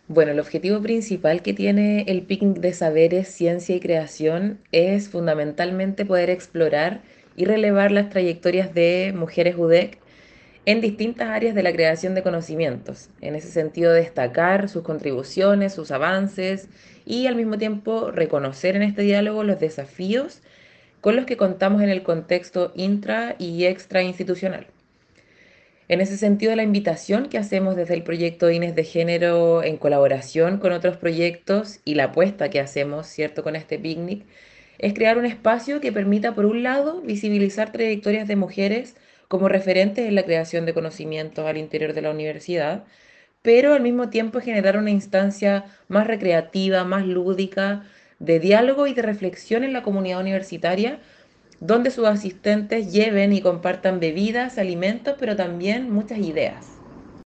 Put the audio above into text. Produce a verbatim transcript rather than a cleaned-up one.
Bueno, el objetivo principal que tiene el picnic de saberes, ciencia y creación es fundamentalmente poder explorar y relevar las trayectorias de mujeres U D E C en distintas áreas de la creación de conocimientos. En ese sentido, destacar sus contribuciones, sus avances y al mismo tiempo reconocer en este diálogo los desafíos con los que contamos en el contexto intra y extra institucional. En ese sentido, la invitación que hacemos desde el proyecto Ines de Género en colaboración con otros proyectos y la apuesta que hacemos, ¿cierto?, con este picnic, es crear un espacio que permita, por un lado, visibilizar trayectorias de mujeres como referentes en la creación de conocimientos al interior de la universidad, pero al mismo tiempo generar una instancia más recreativa, más lúdica, de diálogo y de reflexión en la comunidad universitaria donde sus asistentes lleven y compartan bebidas, alimentos, pero también muchas ideas.